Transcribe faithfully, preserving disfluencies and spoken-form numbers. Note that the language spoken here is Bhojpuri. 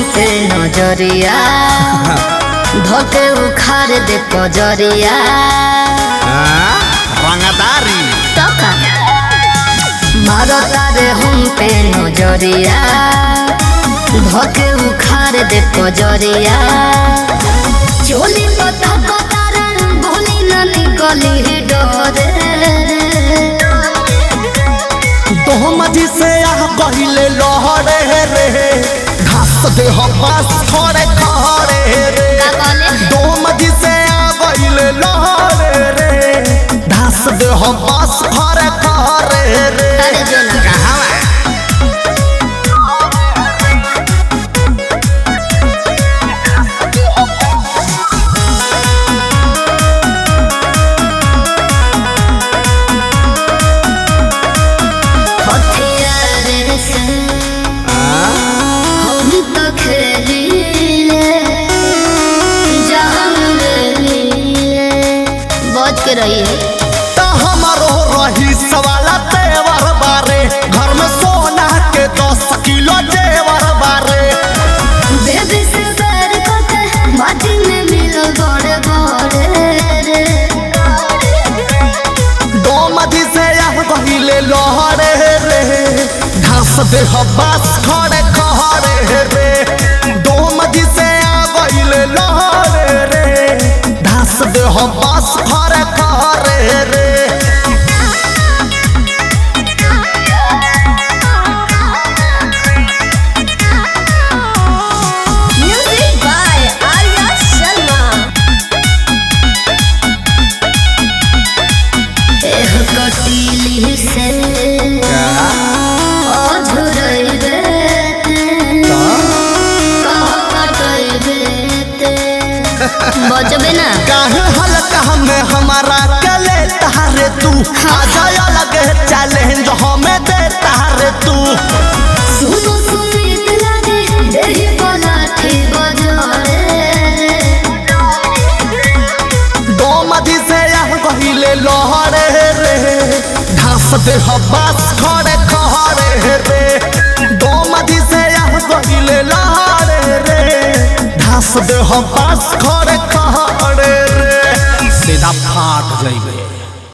पे नजरिया धोके उखाड़ दे पजरिया रंगदारी टका मारो तारे हम पे नजरिया धोके उखाड़ दे पजरिया चोली पता पता भोली न निकली डरे दोहमजी से आह पहिले लहरे रे घास दे हवास खड़े खड़े रे दोहमजी से आह पहिले लहरे रे घास दे हवास खड़े खड़े रे कहाँ के रही तो हमारो रही सवाला तेवर बारे घर में सोना के दस किलो जेवर बारे बेबी से पैर को माटी में मिलो बड़े बड़े रे दोमदी से यह गहिले लहरे रे घास दे हवास खड़े खड़े रे दोमदी से यह गहिले लहरे रे घास दे हवास खड़े खड़े रे बचबे ना काहे हल्का हमें हमारा कले तारे तू आजा लगे चैलेंज हमें दे तारे तू सुनो सुमित लागे देही पलाठी बजारे दोमदी से यह गहिले लहरे रे घास दे हवास खड़े खड़े रे दोमदी से यह गहिले लहरे रे घास दे हवास खड़े खड़े रे सीधा फाट जाइबे।